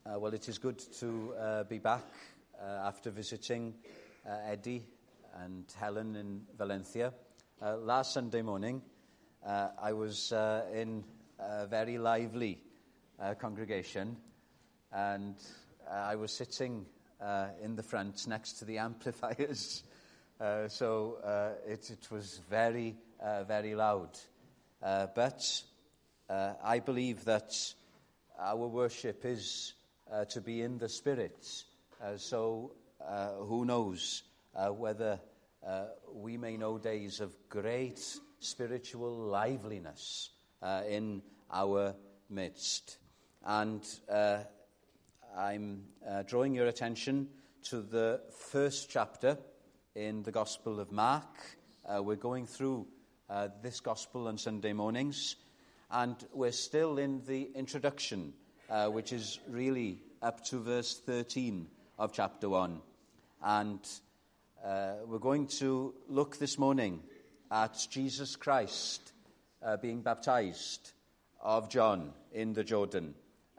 Well, it is good to be back after visiting Eddie and Helen in Valencia. Last Sunday morning, I was in a very lively congregation, and I was sitting in the front next to the amplifiers, so it was very, very loud. But I believe that our worship is to be in the Spirit, so who knows whether we may know days of great spiritual liveliness in our midst. And I'm drawing your attention to the first chapter in the Gospel of Mark. We're going through this Gospel on Sunday mornings, and we're still in the introduction, which is really up to verse 13 of chapter 1. And we're going to look this morning at Jesus Christ being baptized of John in the Jordan.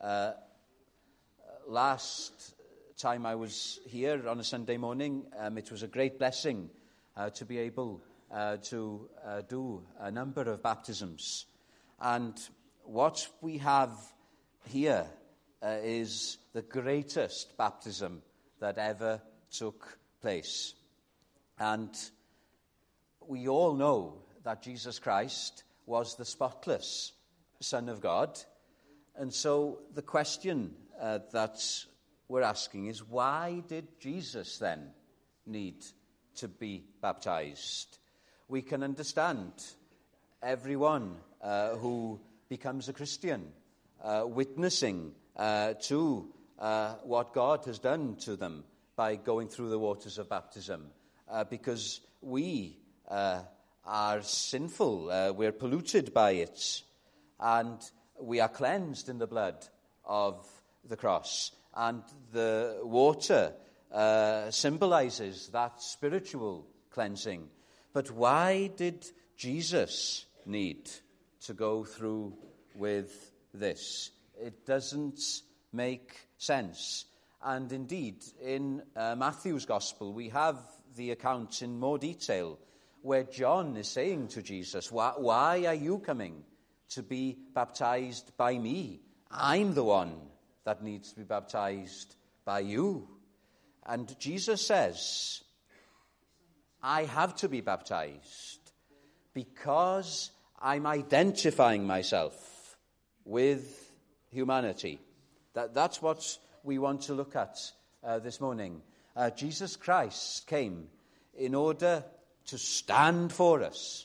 Last time I was here on a Sunday morning, it was a great blessing to be able to do a number of baptisms. And what we have here is the greatest baptism that ever took place. And we all know that Jesus Christ was the spotless Son of God. And so the question that we're asking is, why did Jesus then need to be baptized? We can understand everyone who becomes a Christian witnessing to what God has done to them by going through the waters of baptism, because we are sinful, we're polluted by it, and we are cleansed in the blood of the cross. And the water symbolizes that spiritual cleansing. But why did Jesus need to go through with this? It doesn't make sense. And indeed, in Matthew's Gospel, we have the account in more detail where John is saying to Jesus, why are you coming to be baptized by me? I'm the one that needs to be baptized by you. And Jesus says, I have to be baptized because I'm identifying myself with humanity. That's what we want to look at this morning. Jesus Christ came in order to stand for us.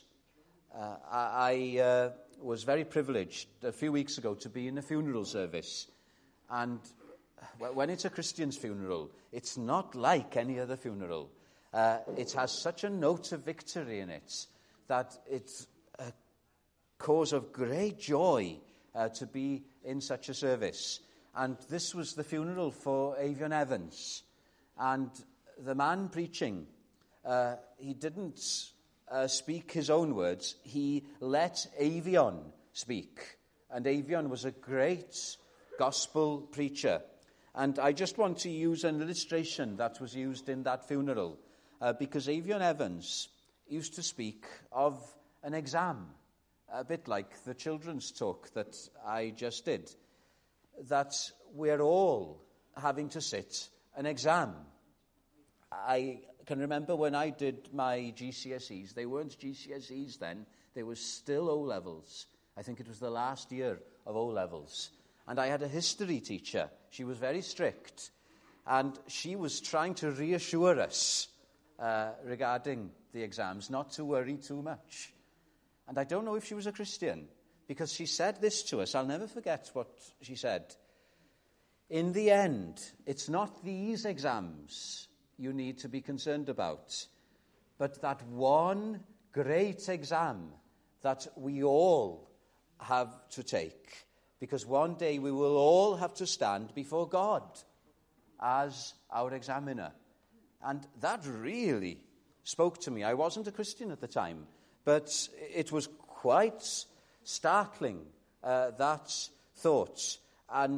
I was very privileged a few weeks ago to be in a funeral service. And when it's a Christian's funeral, it's not like any other funeral. It has such a note of victory in it that it's a cause of great joy to be in such a service. And this was the funeral for Avion Evans. And the man preaching, he didn't speak his own words. He let Avion speak. And Avion was a great gospel preacher. And I just want to use an illustration that was used in that funeral, because Avion Evans used to speak of an exam, a bit like the children's talk that I just did, that we're all having to sit an exam. I can remember when I did my GCSEs, they weren't GCSEs then, they were still O-levels. I think it was the last year of O-levels. And I had a history teacher. She was very strict. And she was trying to reassure us regarding the exams, not to worry too much. And I don't know if she was a Christian, because she said this to us. I'll never forget what she said. In the end, it's not these exams you need to be concerned about, but that one great exam that we all have to take. Because one day we will all have to stand before God as our examiner. And that really spoke to me. I wasn't a Christian at the time, but it was quite startling, that thought. And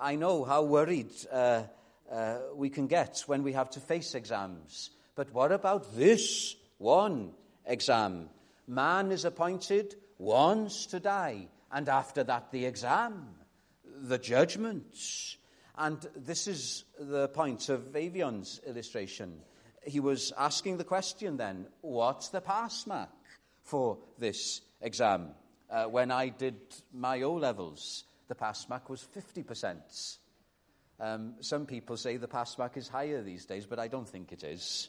I know how worried we can get when we have to face exams. But what about this one exam? Man is appointed once to die, and after that the exam, the judgment. And this is the point of Avion's illustration. He was asking the question then, what's the pass mark for this exam? When I did my O-levels, the pass mark was 50%. Some people say the pass mark is higher these days, but I don't think it is.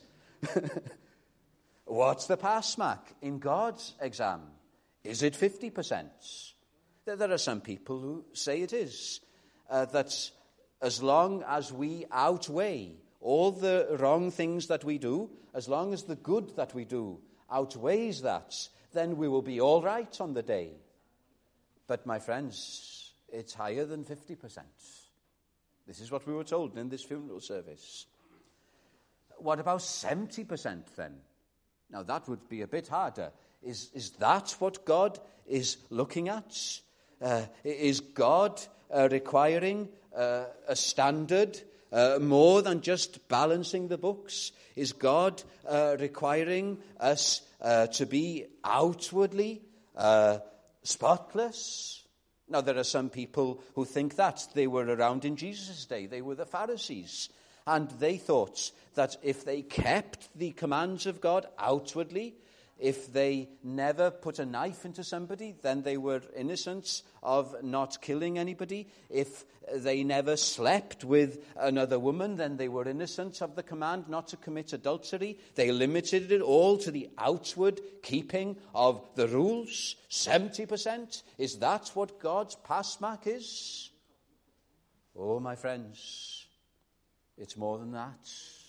What's the pass mark in God's exam? Is it 50%? There are some people who say it is. That as long as we outweigh all the wrong things that we do, as long as the good that we do outweighs that, then we will be all right on the day. But my friends, it's higher than 50%. This is what we were told in this funeral service. What about 70% then? Now that would be a bit harder. Is that what God is looking at? Is God requiring a standard more than just balancing the books? Is God requiring us to be outwardly spotless? Now, there are some people who think that. They were around in Jesus' day. They were the Pharisees. And they thought that if they kept the commands of God outwardly, if they never put a knife into somebody, then they were innocent of not killing anybody. If they never slept with another woman, then they were innocent of the command not to commit adultery. They limited it all to the outward keeping of the rules. 70%? Is that what God's pass mark is? Oh, my friends, it's more than that.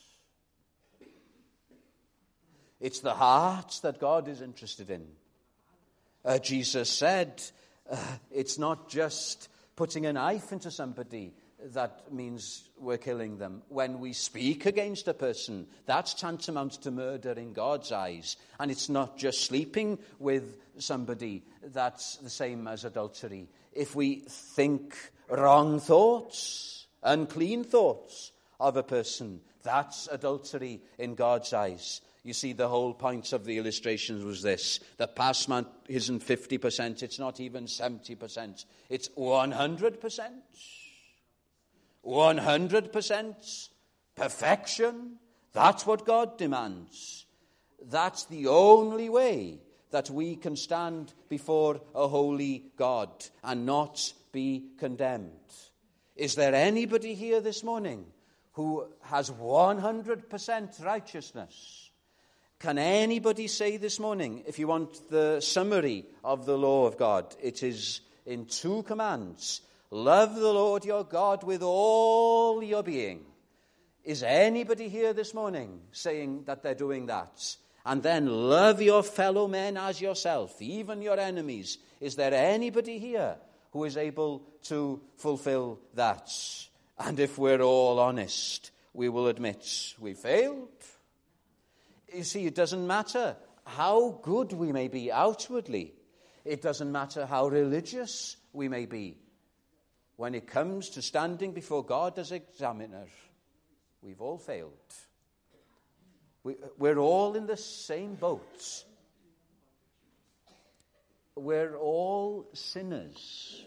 It's the heart that God is interested in. Jesus said, it's not just putting a knife into somebody that means we're killing them. When we speak against a person, that's tantamount to murder in God's eyes. And it's not just sleeping with somebody that's the same as adultery. If we think wrong thoughts, unclean thoughts of a person, that's adultery in God's eyes. You see, the whole point of the illustrations was this. The pass mark isn't 50%. It's not even 70%. It's 100%. 100% perfection. That's what God demands. That's the only way that we can stand before a holy God and not be condemned. Is there anybody here this morning who has 100% righteousness? Can anybody say this morning, if you want the summary of the law of God, it is in 2 commands. Love the Lord your God with all your being. Is anybody here this morning saying that they're doing that? And then love your fellow men as yourself, even your enemies. Is there anybody here who is able to fulfill that? And if we're all honest, we will admit we failed. You see, it doesn't matter how good we may be outwardly. It doesn't matter how religious we may be. When it comes to standing before God as examiner, we've all failed. We're all in the same boat. We're all sinners.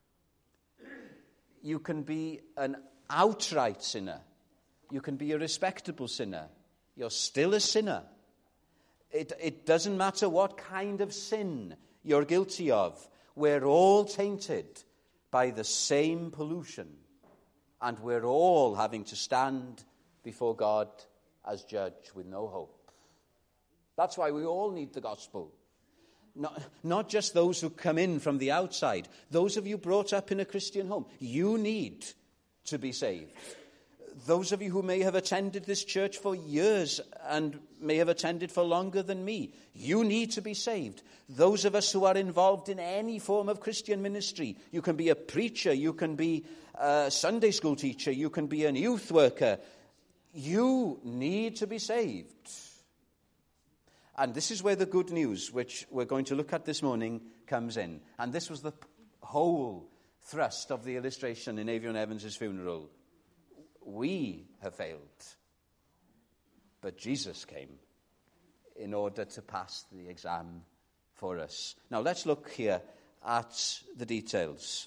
You can be an outright sinner. You can be a respectable sinner. You're still a sinner. It doesn't matter what kind of sin you're guilty of. We're all tainted by the same pollution. And we're all having to stand before God as judge with no hope. That's why we all need the gospel. Not just those who come in from the outside. Those of you brought up in a Christian home, you need to be saved. Those of you who may have attended this church for years and may have attended for longer than me, you need to be saved. Those of us who are involved in any form of Christian ministry, you can be a preacher, you can be a Sunday school teacher, you can be a youth worker. You need to be saved. And this is where the good news, which we're going to look at this morning, comes in. And this was the whole thrust of the illustration in Avion Evans' funeral. We have failed. But Jesus came in order to pass the exam for us. Now let's look here at the details.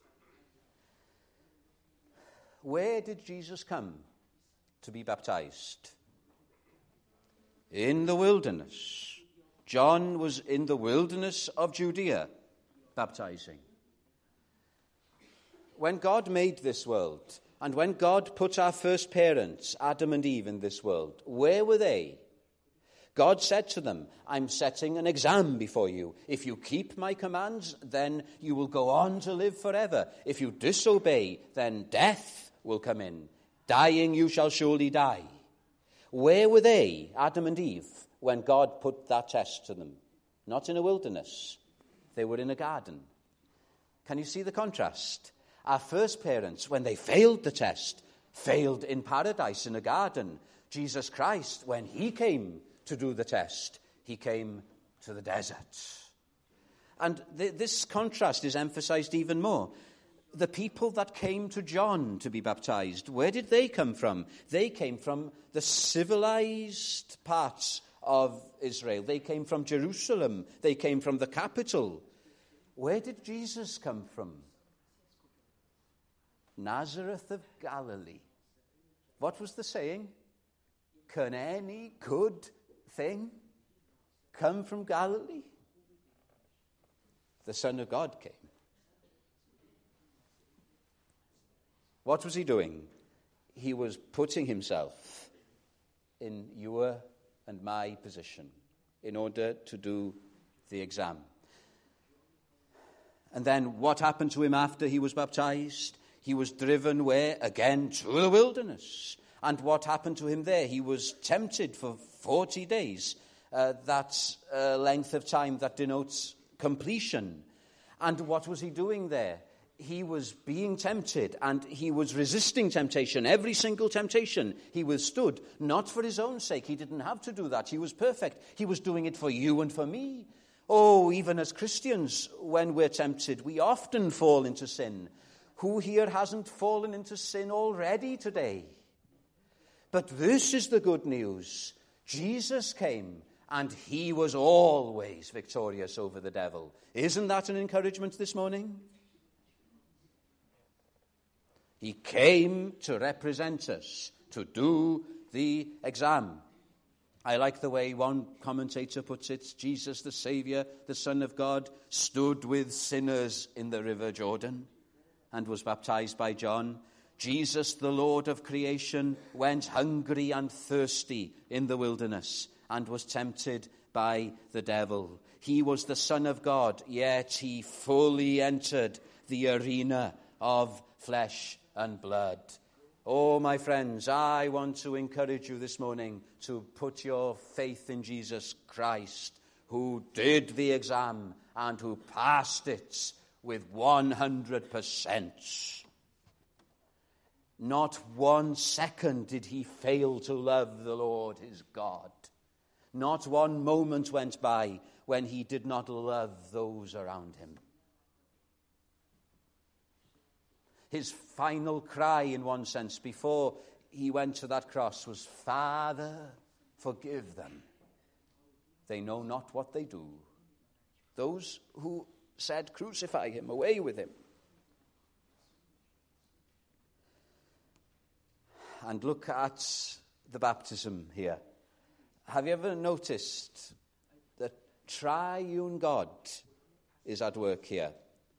Where did Jesus come to be baptized? In the wilderness. John was in the wilderness of Judea baptizing. When God made this world, and when God put our first parents, Adam and Eve, in this world, where were they? God said to them, I'm setting an exam before you. If you keep my commands, then you will go on to live forever. If you disobey, then death will come in. Dying, you shall surely die. Where were they, Adam and Eve, when God put that test to them? Not in a wilderness. They were in a garden. Can you see the contrast? Our first parents, when they failed the test, failed in paradise in a garden. Jesus Christ, when he came to do the test, he came to the desert. And this contrast is emphasized even more. The people that came to John to be baptized, where did they come from? They came from the civilized parts of Israel. They came from Jerusalem. They came from the capital. Where did Jesus come from? Nazareth of Galilee. What was the saying? Can any good thing come from Galilee? The Son of God came. What was he doing? He was putting himself in your and my position in order to do the exam. And then what happened to him after he was baptized? He was driven where? Again, to the wilderness. And what happened to him there? He was tempted for 40 days. That's a length of time that denotes completion. And what was he doing there? He was being tempted, and he was resisting temptation. Every single temptation he withstood, not for his own sake. He didn't have to do that. He was perfect. He was doing it for you and for me. Oh, even as Christians, when we're tempted, we often fall into sin. Who here hasn't fallen into sin already today? But this is the good news. Jesus came, and he was always victorious over the devil. Isn't that an encouragement this morning? He came to represent us, to do the exam. I like the way one commentator puts it. Jesus, the Savior, the Son of God, stood with sinners in the river Jordan and was baptized by John. Jesus, the Lord of creation, went hungry and thirsty in the wilderness and was tempted by the devil. He was the Son of God, yet he fully entered the arena of flesh and blood. Oh, my friends, I want to encourage you this morning to put your faith in Jesus Christ, who did the exam and who passed it with 100%. Not 1 second did he fail to love the Lord his God. Not 1 moment went by when he did not love those around him. His final cry, in one sense, before he went to that cross was, Father, forgive them. They know not what they do. Those who said, crucify him, away with him. And look at the baptism here. Have you ever noticed that triune God is at work here?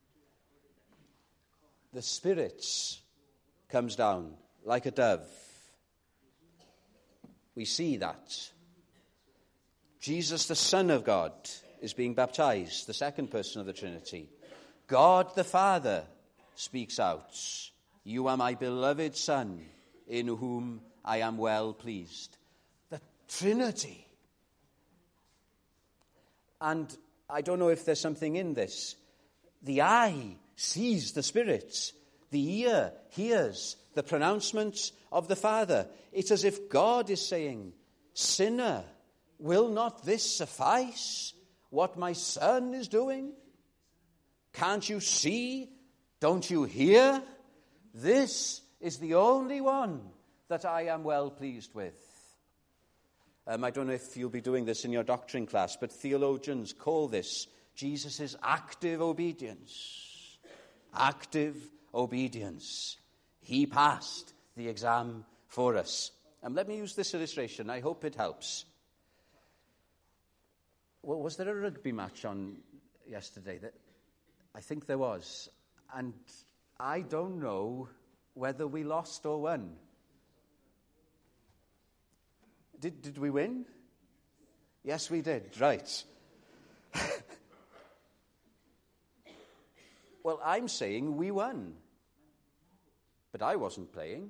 The Spirit comes down like a dove. We see that. Jesus, the Son of God, is being baptized, the second person of the Trinity. God the Father speaks out. You are my beloved Son, in whom I am well pleased. The Trinity. And I don't know if there's something in this. The eye sees the Spirit. The ear hears the pronouncement of the Father. It's as if God is saying, sinner, will not this suffice? What my Son is doing? Can't you see Don't you hear? This is the only one that I am well pleased with. I don't know if you'll be doing this in your doctrine class, but theologians call this Jesus' active obedience. Active obedience. He passed the exam for us. Let me use this illustration. I hope it helps. Well, was there a rugby match on yesterday? I think there was. And I don't know whether we lost or won. Did we win? Yes, we did. Right. Well, I'm saying we won. But I wasn't playing.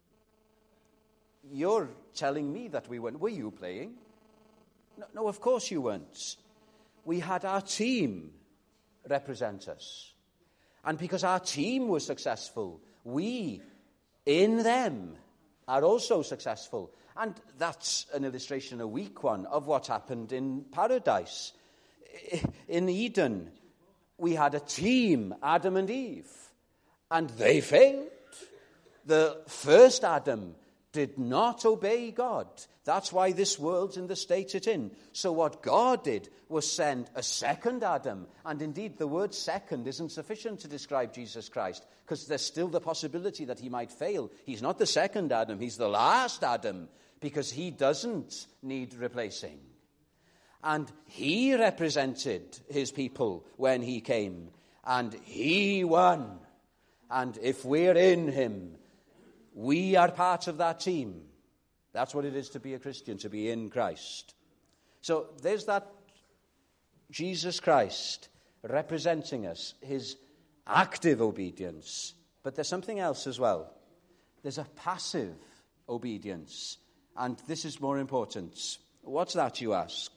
You're telling me that we won. Were you playing? No, of course you weren't. We had our team represent us. And because our team was successful, we, in them, are also successful. And that's an illustration, a weak one, of what happened in paradise. In Eden, we had a team, Adam and Eve, and they failed. The first Adam did not obey God. That's why this world's in the state it's in. So what God did was send a second Adam. And indeed, the word second isn't sufficient to describe Jesus Christ, because there's still the possibility that he might fail. He's not the second Adam, he's the last Adam, because he doesn't need replacing. And he represented his people when he came, and he won. And if we're in him, we are part of that team. That's what it is to be a Christian, to be in Christ. So there's that Jesus Christ representing us, his active obedience. But there's something else as well. There's a passive obedience. And this is more important. What's that, you ask?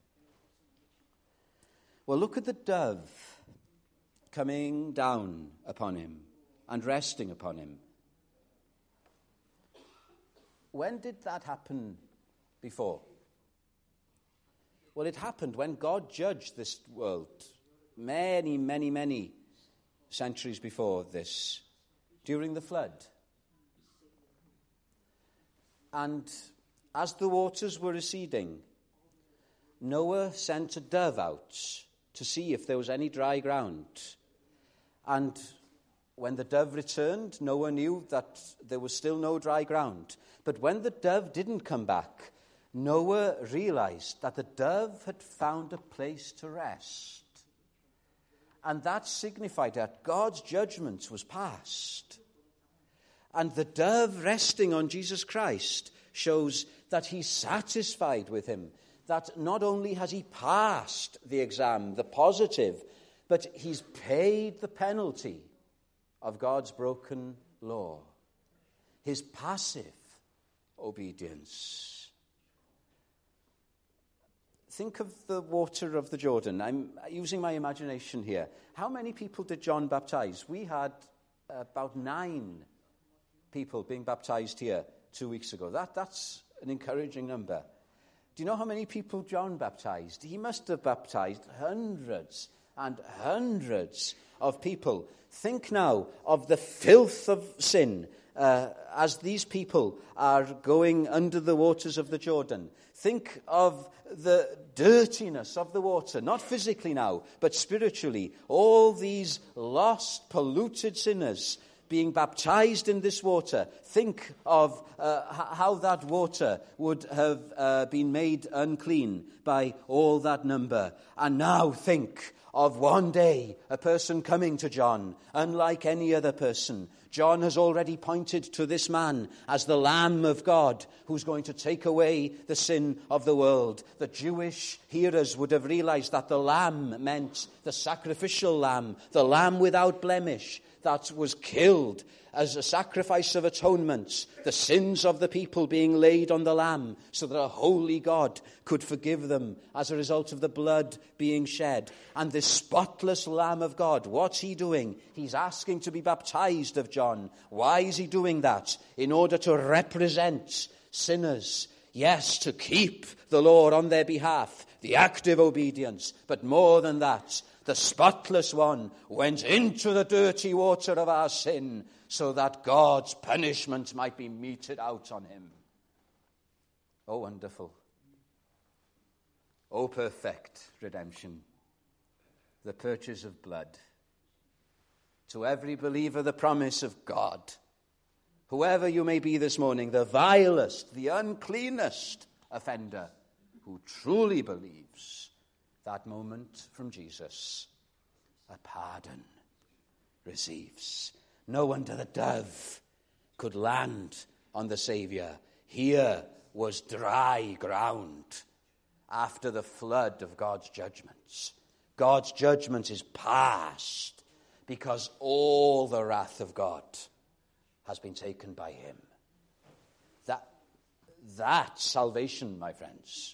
Well, look at the dove coming down upon him and resting upon him. When did that happen before? Well, it happened when God judged this world many, many, many centuries before this, during the flood. And as the waters were receding, Noah sent a dove out to see if there was any dry ground. And when the dove returned, Noah knew that there was still no dry ground. But when the dove didn't come back, Noah realized that the dove had found a place to rest. And that signified that God's judgment was past. And the dove resting on Jesus Christ shows that he's satisfied with him, that not only has he passed the exam, the positive, but he's paid the penalty of God's broken law. His passive obedience. Think of the water of the Jordan. I'm using my imagination here. How many people did John baptize? We had about 9 people being baptized here 2 weeks ago. That's an encouraging number. Do you know how many people John baptized? He must have baptized hundreds and hundreds of people. Think now of the filth of sin as these people are going under the waters of the Jordan. Think of the dirtiness of the water, not physically now, but spiritually. All these lost, polluted sinners being baptized in this water. Think of how that water would have been made unclean by all that number. And now think of one day a person coming to John, unlike any other person. John has already pointed to this man as the Lamb of God who's going to take away the sin of the world. The Jewish hearers would have realized that the lamb meant the sacrificial lamb, the lamb without blemish, that was killed as a sacrifice of atonement, the sins of the people being laid on the lamb so that a holy God could forgive them as a result of the blood being shed. And this spotless Lamb of God, what's he doing? He's asking to be baptized of John. Why is he doing that? In order to represent sinners. Yes, to keep the law on their behalf, the active obedience, but more than that, The spotless one went into the dirty water of our sin so that God's punishment might be meted out on him. Oh, wonderful. Oh, perfect redemption. The purchase of blood. To every believer, the promise of God. Whoever you may be this morning, the vilest, the uncleanest offender who truly believes, that moment from Jesus, a pardon receives. No wonder the dove could land on the Savior. Here was dry ground after the flood of God's judgments. God's judgment is past because all the wrath of God has been taken by him. That's salvation, my friends.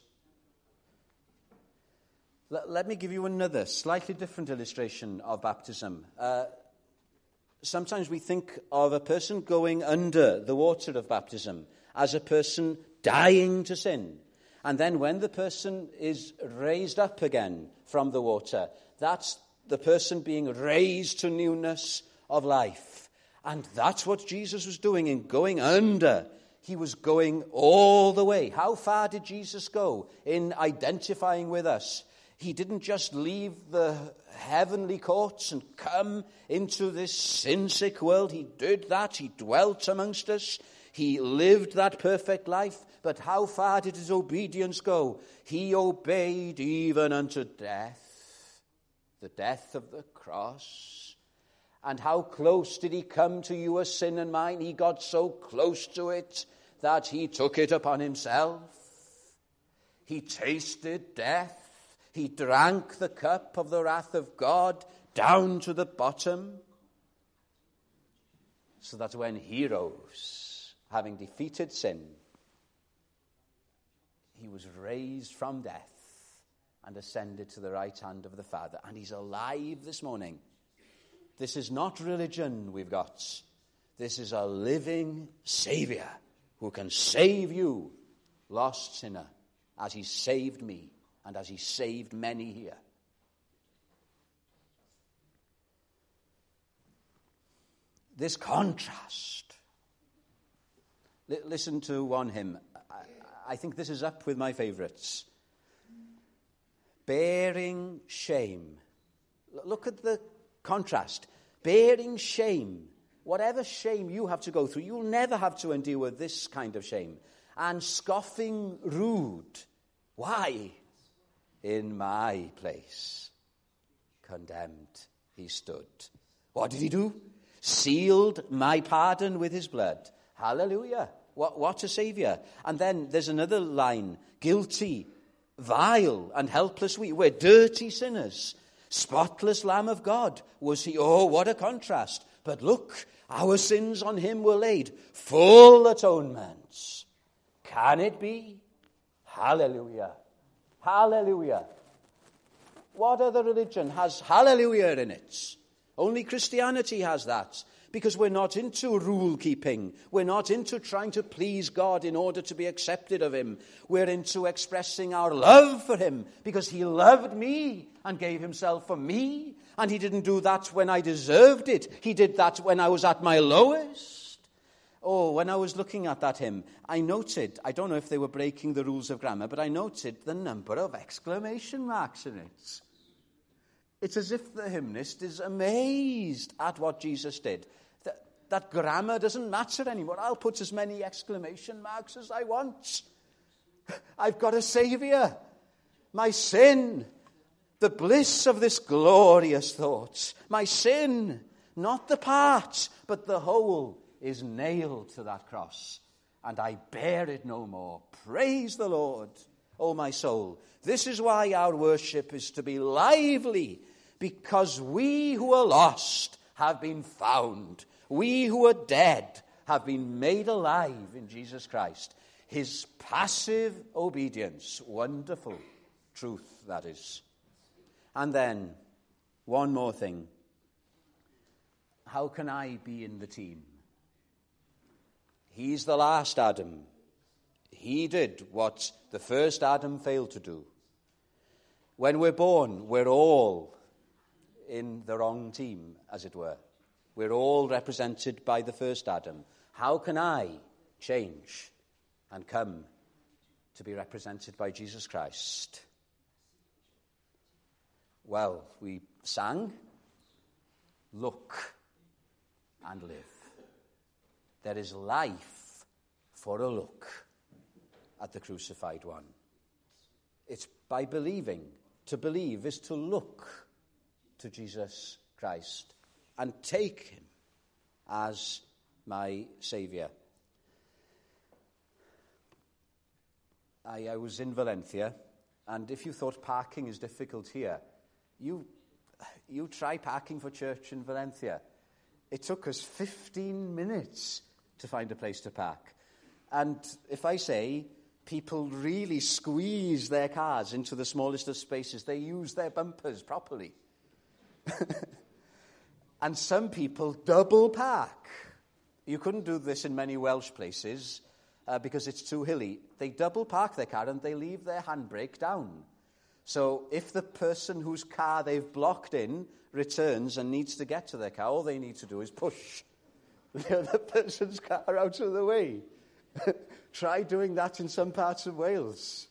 Let me give you another slightly different illustration of baptism. Sometimes we think of a person going under the water of baptism as a person dying to sin. And then when the person is raised up again from the water, that's the person being raised to newness of life. And that's what Jesus was doing in going under. He was going all the way. How far did Jesus go in identifying with us? He didn't just leave the heavenly courts and come into this sin-sick world. He did that. He dwelt amongst us. He lived that perfect life. But how far did his obedience go? He obeyed even unto death, the death of the cross. And how close did he come to your sin and mine? He got so close to it that he took it upon himself. He tasted death. He drank the cup of the wrath of God down to the bottom, so that when he rose, having defeated sin, he was raised from death and ascended to the right hand of the Father. And he's alive this morning. This is not religion we've got. This is a living Savior who can save you, lost sinner, as he saved me. And as he saved many here. This contrast. Listen to one hymn. I think this is up with my favorites. Bearing shame. Look at the contrast. Bearing shame. Whatever shame you have to go through, you'll never have to endure this kind of shame. And scoffing rude. Why? In my place, condemned, he stood. What did he do? Sealed my pardon with his blood. Hallelujah. What a Savior. And then there's another line. Guilty, vile, and helpless we. We're dirty sinners. Spotless Lamb of God was he. Oh, what a contrast. But look, our sins on him were laid. Full atonements. Can it be? Hallelujah. Hallelujah. What other religion has hallelujah in it? Only Christianity has that. Because we're not into rule keeping. We're not into trying to please God in order to be accepted of him. We're into expressing our love for him because he loved me and gave himself for me. And he didn't do that when I deserved it. He did that when I was at my lowest. Oh, when I was looking at that hymn, I noted, I don't know if they were breaking the rules of grammar, but I noted the number of exclamation marks in it. It's as if the hymnist is amazed at what Jesus did. That grammar doesn't matter anymore. I'll put as many exclamation marks as I want. I've got a Savior. My sin, the bliss of this glorious thought. My sin, not the part, but the whole, is nailed to that cross, and I bear it no more. Praise the Lord, O my soul. This is why our worship is to be lively, because we who are lost have been found. We who are dead have been made alive in Jesus Christ. His passive obedience, wonderful truth that is. And then, one more thing. How can I be in the team? He's the last Adam. He did what the first Adam failed to do. When we're born, we're all in the wrong team, as it were. We're all represented by the first Adam. How can I change and come to be represented by Jesus Christ? Well, we sang, look and live. There is life for a look at the crucified one. It's by believing. To believe is to look to Jesus Christ and take him as my Saviour. I was in Valencia, and if you thought parking is difficult here, you try parking for church in Valencia. It took us 15 minutes to find a place to park. And if I say people really squeeze their cars into the smallest of spaces, they use their bumpers properly. And some people double park. You couldn't do this in many Welsh places because it's too hilly. They double park their car and they leave their handbrake down. So if the person whose car they've blocked in returns and needs to get to their car, all they need to do is push the other person's car out of the way. Try doing that in some parts of Wales.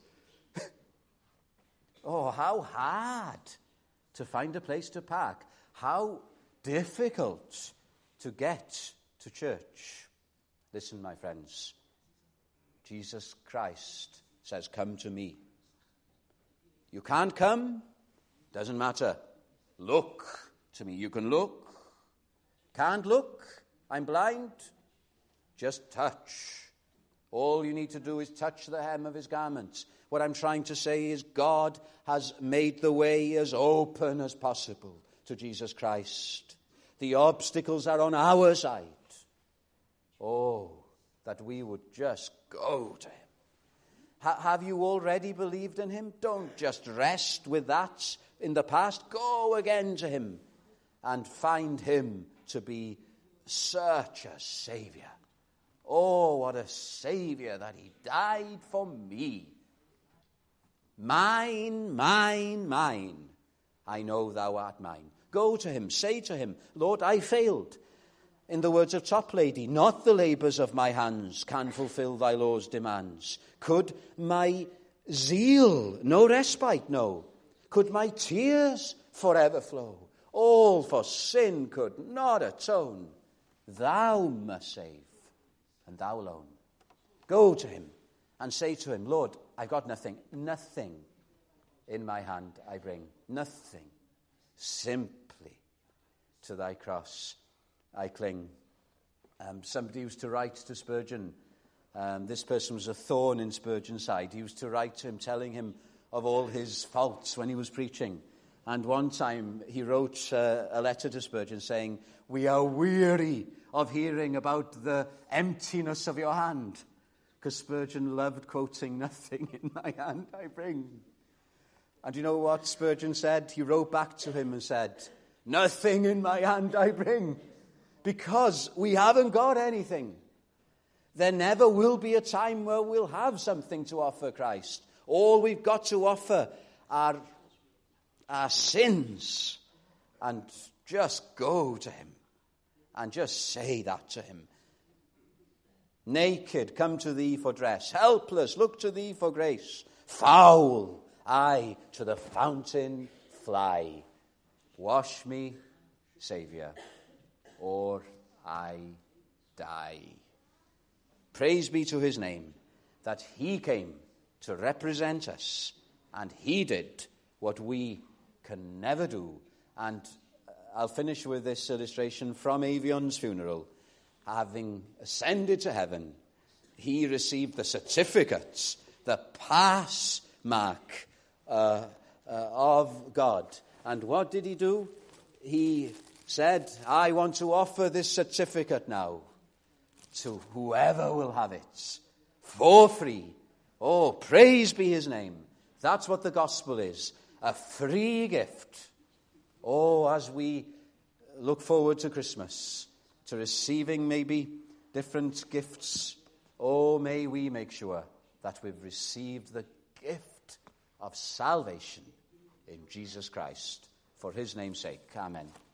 Oh, how hard to find a place to park. How difficult to get to church. Listen, my friends. Jesus Christ says, come to me. You can't come? Doesn't matter. Look to me. You can look. Can't look? I'm blind? Just touch. All you need to do is touch the hem of his garments. What I'm trying to say is God has made the way as open as possible to Jesus Christ. The obstacles are on our side. Oh, that we would just go to him. Have you already believed in him? Don't just rest with that in the past. Go again to him and find him to be such a Saviour. Oh, what a Saviour that he died for me. Mine, mine, mine. I know thou art mine. Go to him. Say to him, Lord, I failed. In the words of Toplady, not the labours of my hands can fulfil thy law's demands. Could my zeal no respite know? Could my tears forever flow? All for sin could not atone. Thou must save, and thou alone. Go to him and say to him, Lord, I've got nothing. Nothing in my hand I bring. Nothing. Simply to thy cross I cling. Somebody used to write to Spurgeon. This person was a thorn in Spurgeon's side. He used to write to him, telling him of all his faults when he was preaching. And one time he wrote a letter to Spurgeon saying, we are weary of hearing about the emptiness of your hand. Because Spurgeon loved quoting, nothing in my hand I bring. And you know what Spurgeon said? He wrote back to him and said, nothing in my hand I bring. Because we haven't got anything. There never will be a time where we'll have something to offer Christ. All we've got to offer are our sins. And just go to him. And just say that to him. Naked, come to thee for dress. Helpless, look to thee for grace. Foul, I to the fountain fly. Wash me, Saviour, or I die. Praise be to his name that he came to represent us, and he did what we can never do. And I'll finish with this illustration from Avion's funeral. Having ascended to heaven, he received the certificates, the pass mark of God. And what did he do? He said, I want to offer this certificate now to whoever will have it for free. Oh, praise be his name. That's what the gospel is, a free gift. Oh, as we look forward to Christmas, to receiving maybe different gifts, oh, may we make sure that we've received the gift of salvation in Jesus Christ. for his name's sake. Amen.